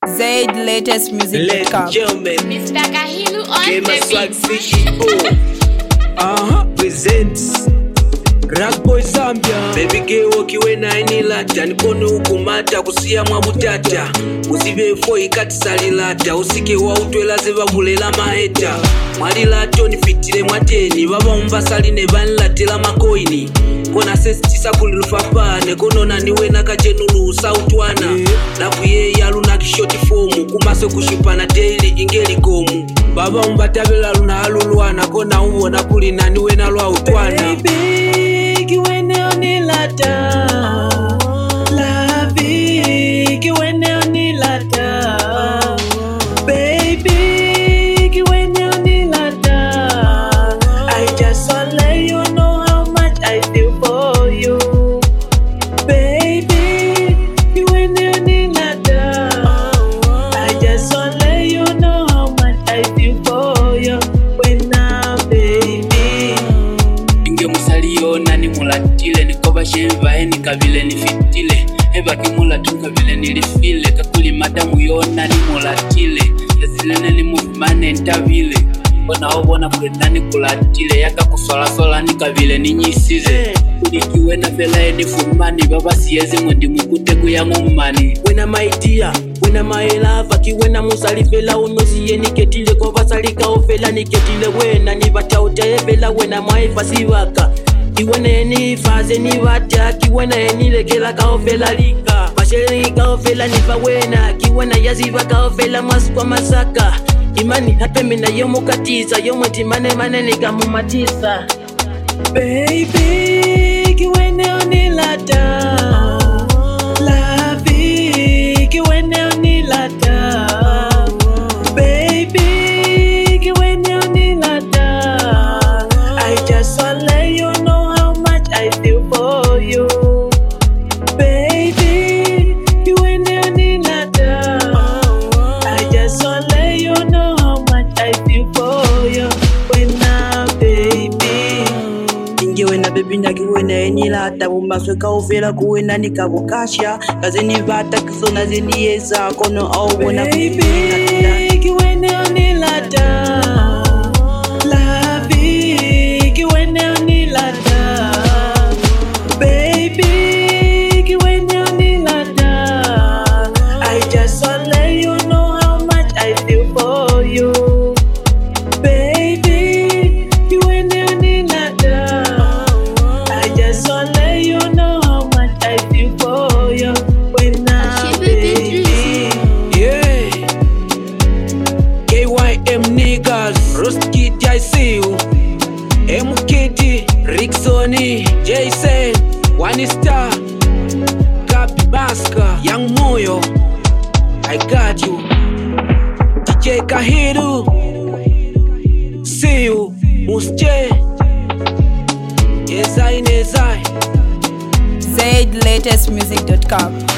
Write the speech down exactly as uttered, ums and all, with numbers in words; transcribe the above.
Zaid latest music dot com. Mister Kahilu on the Swag C E O. Uh-huh. Presents Rag Boy Zambia. Baby girl kiwe na inilata nikono ukumata kusia mwabutata usibe fo ikati salilata usike wa utwela zeba bulela maheta mwalilato nifitile mwateni baba umbasali ne banlatela makoini kona sesitisa kulilufapa nekono na niwe na kajenulu sautwana nafuye yaluna kishoti fomu kumase kushupana daily ingeli komu baba umbatabela luna alulwana kona uwona kulina niwe na lwa utwana baby kiwene onilata lavi kiwene onilata baby kiwene onilata I just wanna let you know how much I feel for you baby kiwene onilata I just wanna let you know how much I feel for you when now baby inge musaliyo nani mulatile nikoba shemva eni kabile nifitile eba kimula tunga vile nilifile kakuli madamu yona ni mulatile yazilene ni muvimane ntavile wana obona kuletani kulatile yaka kusola sola nika vile ninyisize ulikiwe na vela eni fumani baba siyezi mwendi mukute kuyangu mmani wena my dear wena my love kiwena musalifela unoziye niketile kwa vasalika ofela niketile wena nibata utayevela wena maifasivaka kiwena eni faze nibata kiwena eni lekela kaofela lika mashere kaofela nifa wena kiwena yaziva kaofela masukwa masaka imani hape mina yomukatiza yomweti mane mane nikamumatisa baby kiwene onilata lavi kiwene onilata baby kiwene onilata I just wanna let you know how much I feel for you baby kiwene onilata I just wanna let you know how much I feel for you when now baby ingewena baby nakiwena enilata bumasweka ufela kuwena nikabukasha kazeni vata kisona zeniyeza kono awubona baby kiwene onilata lavi kiwene onilata baby kiwene onilata I just wanna let you know how much I feel for you baby kiwene onilata I just wanna let you know how much I feel for you when now baby yeah K Y M niggas Roast Kid I see you M K D Ricksoni Jason One Star Kapi Baska Young Moyo I got you D J Kahilu See you Musche Yes I Nezai Zaid latest music dot com.